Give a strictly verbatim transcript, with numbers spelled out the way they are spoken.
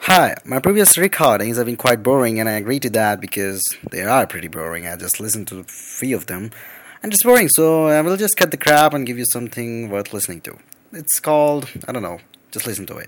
Hi, my previous recordings have been quite boring, and I agree to that because they are pretty boring. I just listened to three of them, and it's boring, so I will just cut the crap and give you something worth listening to. It's called, I don't know, just listen to it.